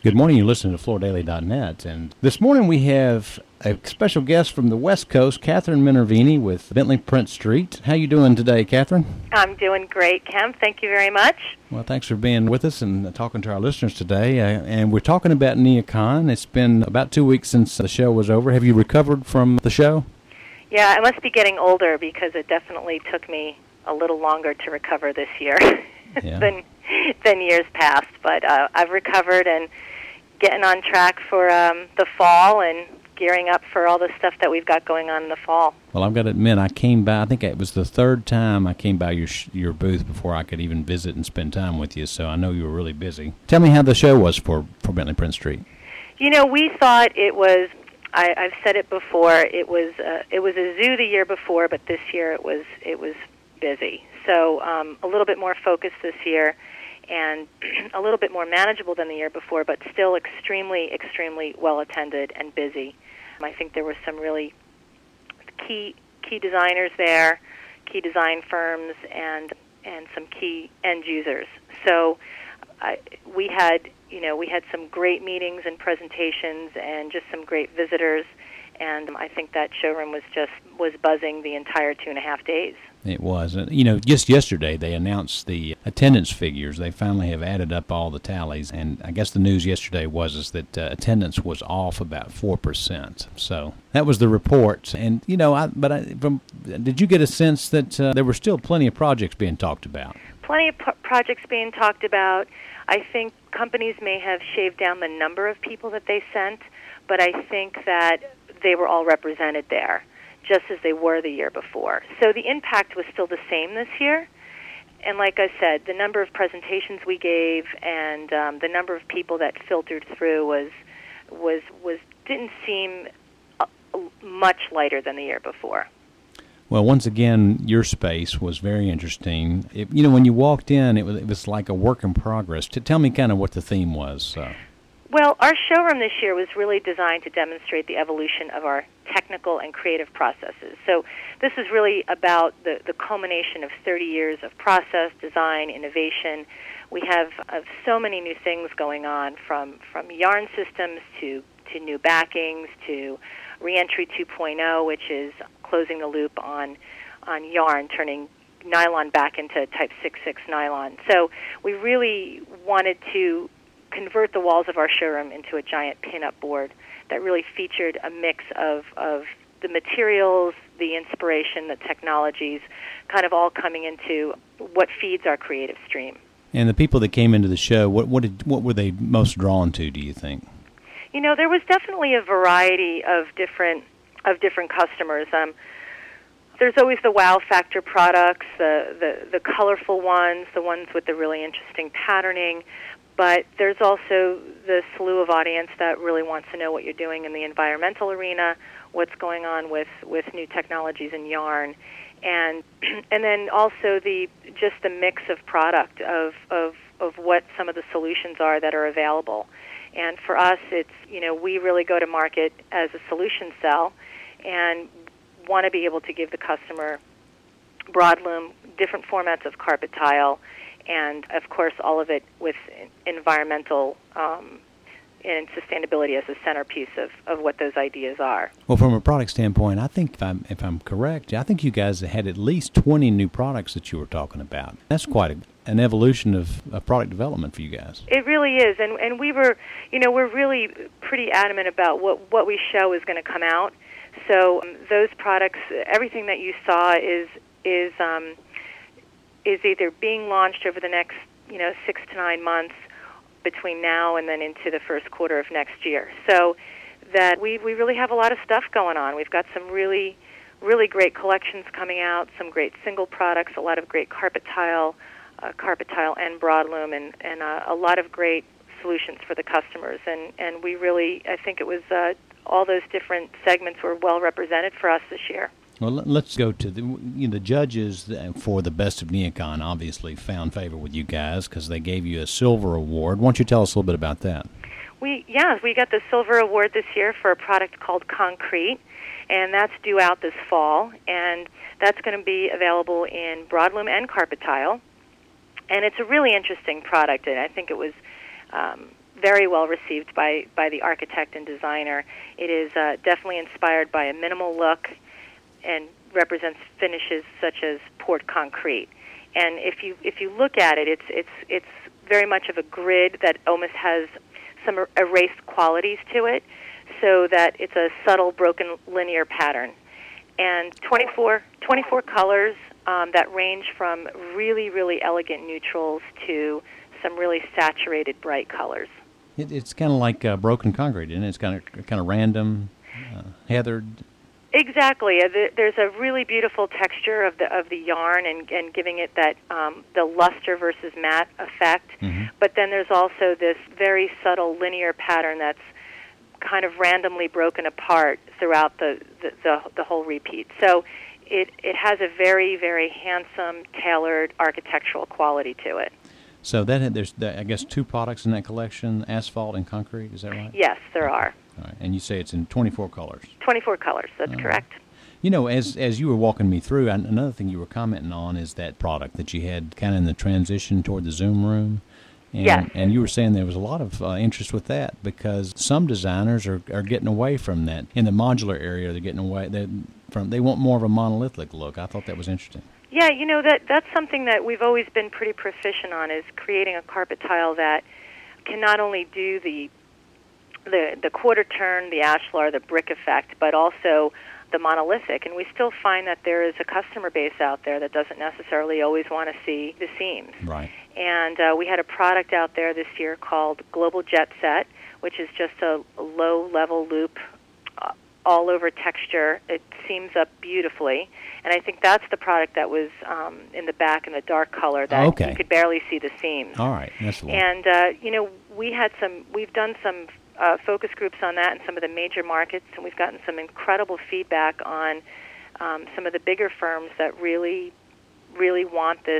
Good morning. You're listening to FloorDaily.net. And this morning we have a special guest from the West Coast, Catherine Minervini with Bentley Print Street. How you doing today, Catherine? I'm doing great, Ken. Thank you very much. Well, thanks for being with us and talking to our listeners today. And we're talking about NeoCon. It's been about 2 weeks since the show was over. Have you recovered from the show? Yeah, I must be getting older because it definitely took me a little longer to recover this year than years past. But I've recovered and getting on track for the fall and gearing up for all the stuff that we've got going on in the fall. Well, I've got to admit, I came by, I think it was the third time I came by your booth before I could even visit and spend time with you, so I know you were really busy. Tell me how the show was for Bentley Print Street. You know, we thought it was, I've said it before, it was a zoo the year before, but this year it was busy. So a little bit more focused this year, and a little bit more manageable than the year before, but still extremely, extremely well-attended and busy. I think there were some really key designers there, key design firms, and some key end users. So we had some great meetings and presentations and just some great visitors, and I think that showroom was buzzing the entire 2.5 days. It was. Just yesterday they announced the attendance figures. They finally have added up all the tallies, and I guess the news yesterday was that attendance was off about 4%. So that was the report. And did you get a sense that there were still plenty of projects being talked about? Plenty of projects being talked about. I think companies may have shaved down the number of people that they sent, but I think that they were all represented there, just as they were the year before. So the impact was still the same this year. And like I said, the number of presentations we gave and the number of people that filtered through didn't seem much lighter than the year before. Well, once again, your space was very interesting. When you walked in, it was like a work in progress. Tell me kind of what the theme was. Well, our showroom this year was really designed to demonstrate the evolution of our technical and creative processes. So this is really about the culmination of 30 years of process, design, innovation. We have so many new things going on, from yarn systems to new backings to Reentry 2.0, which is closing the loop on yarn, turning nylon back into Type 6/6 nylon. So we really wanted to convert the walls of our showroom into a giant pin-up board that really featured a mix of the materials, the inspiration, the technologies, kind of all coming into what feeds our creative stream. And the people that came into the show, what were they most drawn to, do you think? There was definitely a variety of different customers. There's always the wow factor products, the colorful ones, the ones with the really interesting patterning. But there's also the slew of audience that really wants to know what you're doing in the environmental arena, what's going on with new technologies in yarn, and then also just the mix of product of what some of the solutions are that are available. And for us, it's we really go to market as a solution cell, and want to be able to give the customer broadloom, different formats of carpet tile, and, of course, all of it with environmental and sustainability as a centerpiece of what those ideas are. Well, from a product standpoint, I think, if I'm correct, I think you guys had at least 20 new products that you were talking about. That's quite an evolution of product development for you guys. It really is, and we were, we're really pretty adamant about what we show is going to come out. So those products, everything that you saw is either being launched over the next 6 to 9 months between now and then into the first quarter of next year. So that we really have a lot of stuff going on. We've got some really, really great collections coming out, some great single products, a lot of great carpet tile and broadloom, and a lot of great solutions for the customers. And we really, I think it was all those different segments were well represented for us this year. Well, let's go to the judges for the Best of NeoCon. Obviously, found favor with you guys because they gave you a silver award. Why don't you tell us a little bit about that? We got the silver award this year for a product called Concrete, and that's due out this fall, and that's going to be available in broadloom and carpet tile. And it's a really interesting product, and I think it was very well received by the architect and designer. It is definitely inspired by a minimal look and represents finishes such as poured concrete. And if you look at it, it's very much of a grid that almost has some erased qualities to it, so that it's a subtle broken linear pattern. And 24 colors that range from really, really elegant neutrals to some really saturated bright colors. It's kind of like broken concrete, isn't it? It's kind of random, heathered. Exactly. There's a really beautiful texture of the yarn and giving it that the luster versus matte effect. Mm-hmm. But then there's also this very subtle linear pattern that's kind of randomly broken apart throughout the whole repeat. So it has a very, very handsome, tailored architectural quality to it. So there's I guess 2 products in that collection: asphalt and concrete. Is that right? Yes, there are. All right. And you say it's in 24 colors. 24 colors. That's correct. You know, as you were walking me through, another thing you were commenting on is that product that you had kind of in the transition toward the Zoom room. And, yes. And you were saying there was a lot of interest with that because some designers are getting away from that. In the modular area, they're getting away. They want more of a monolithic look. I thought that was interesting. Yeah, you know, that's something that we've always been pretty proficient on, is creating a carpet tile that can not only do the quarter turn, the ashlar, the brick effect, but also the monolithic. And we still find that there is a customer base out there that doesn't necessarily always want to see the seams. Right. And we had a product out there this year called Global Jet Set, which is just a low-level loop all-over texture. It seams up beautifully. And I think that's the product that was in the back in the dark color that you could barely see the seams. All right. That's the one. And, you know, we've done some focus groups on that in some of the major markets, and we've gotten some incredible feedback on some of the bigger firms that really, really want this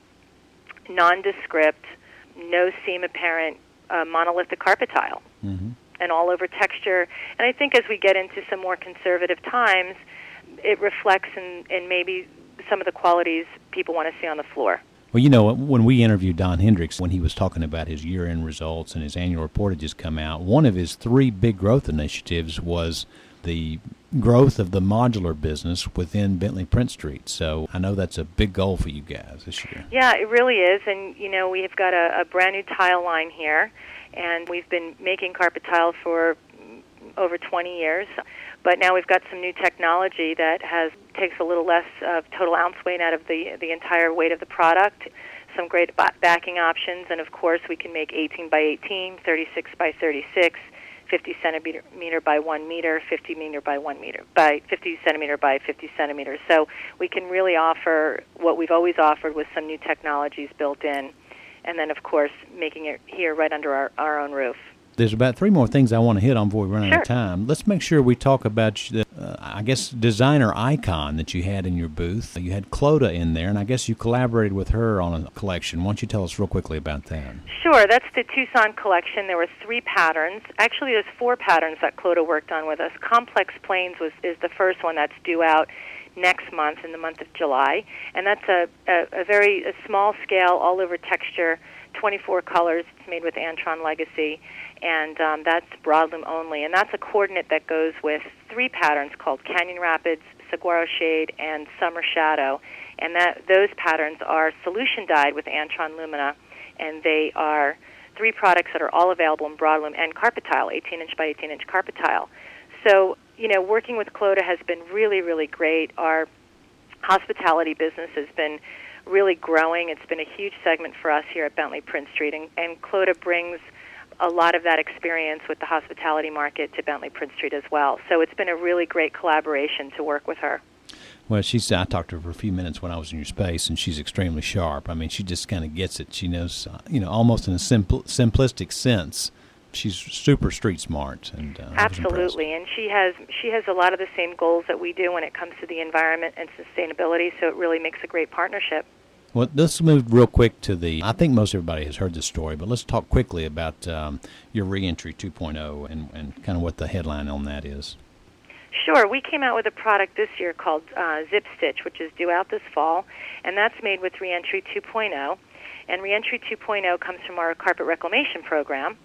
nondescript, no seam apparent monolithic carpet tile. Mm-hmm. And all over texture. And I think as we get into some more conservative times, it reflects in maybe some of the qualities people want to see on the floor. Well, you know, when we interviewed Don Hendricks, when he was talking about his year-end results and his annual report had just come out, one of his 3 big growth initiatives was the growth of the modular business within Bentley Print Street. So I know that's a big goal for you guys this year. Yeah, it really is. And, you know, we've got a brand new tile line here, and we've been making carpet tile for over 20 years. But now we've got some new technology that takes a little less total ounce weight out of the entire weight of the product, some great backing options, and of course we can make 18 by 18, 36 by 36, 50 centimeter by 1 meter, 50 meter by 1 meter, by 50 centimeter by 50 centimeters. So we can really offer what we've always offered with some new technologies built in, and then of course making it here right under our own roof. There's about 3 more things I want to hit on before we run out of time. Let's make sure we talk about the, I guess, designer icon that you had in your booth. You had Clodagh in there, and I guess you collaborated with her on a collection. Why don't you tell us real quickly about that? Sure. That's the Tucson collection. There were 3 patterns. Actually, there's 4 patterns that Clodagh worked on with us. Complex Plains is the first one that's due out next month, in the month of July. And that's a very small scale, all-over texture, 24 colors. It's made with Antron Legacy. And that's broadloom only. And that's a coordinate that goes with 3 patterns called Canyon Rapids, Saguaro Shade, and Summer Shadow. And those patterns are solution dyed with Antron Lumina. And they are 3 products that are all available in broadloom and carpet tile, 18-inch by 18-inch carpet tile. So, you know, working with Clodagh has been really, really great. Our hospitality business has been really growing. It's been a huge segment for us here at Bentley Print Street. And Clodagh brings a lot of that experience with the hospitality market to Bentley Print Street as well. So it's been a really great collaboration to work with her. Well, I talked to her for a few minutes when I was in your space, and she's extremely sharp. I mean, she just kind of gets it. She knows, almost in a simplistic sense. She's super street smart, and absolutely. And she has a lot of the same goals that we do when it comes to the environment and sustainability. So it really makes a great partnership. Well, let's move real quick to I think most everybody has heard this story, but let's talk quickly about your Reentry 2.0 and kind of what the headline on that is. Sure. We came out with a product this year called Zip Stitch, which is due out this fall, and that's made with Reentry 2.0. And Reentry 2.0 comes from our carpet reclamation program,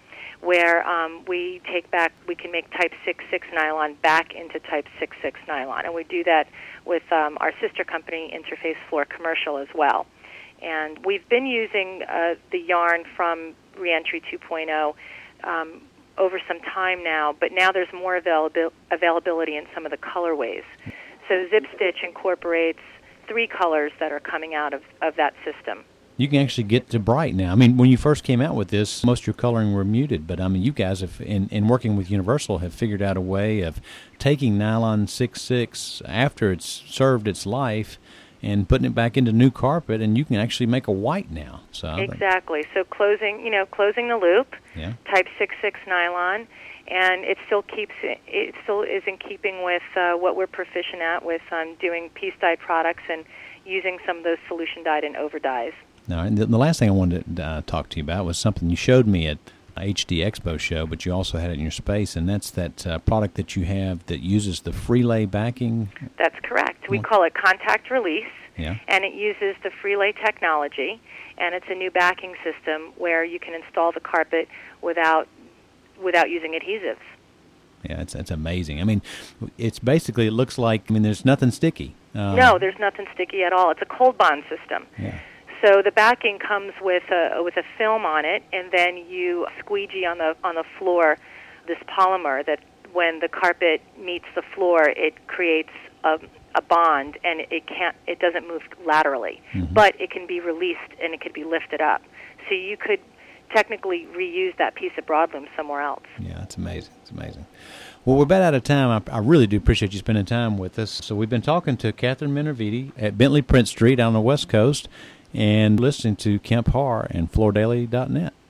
where we can make type 66 nylon back into type 66 nylon, and we do that with our sister company, Interface Floor Commercial, as well. And we've been using the yarn from Reentry 2.0 over some time now, but now there's more availability in some of the colorways. So Zip Stitch incorporates 3 colors that are coming out of that system. You can actually get to bright now. I mean, when you first came out with this, most of your coloring were muted, but I mean, you guys have, in working with Universal, have figured out a way of taking nylon 6.6 after it's served its life and putting it back into new carpet, and you can actually make a white now. So exactly. So closing the loop, yeah. Type 66 nylon, and it still is in keeping with what we're proficient at with doing piece dye products and using some of those solution dyed and over dyes. Now, and the last thing I wanted to talk to you about was something you showed me at HD Expo show, but you also had it in your space, and that's that product that you have that uses the Freelay backing. That's correct. We call it Contact Release, yeah. And it uses the Freelay technology, and it's a new backing system where you can install the carpet without using adhesives. Yeah, it's amazing. I mean, it's basically, it looks like, I mean, there's nothing sticky. No, there's nothing sticky at all. It's a cold bond system. Yeah. So the backing comes with a film on it, and then you squeegee on the floor this polymer that when the carpet meets the floor, it creates a bond, and it doesn't move laterally, mm-hmm. but it can be released and it could be lifted up. So you could technically reuse that piece of broadloom somewhere else. Yeah, it's amazing. It's amazing. Well, we're about out of time. I really do appreciate you spending time with us. So we've been talking to Catherine Minervini at Bentley Prince Street on the West Coast, and listening to Kemp Harr and FloorDaily.net.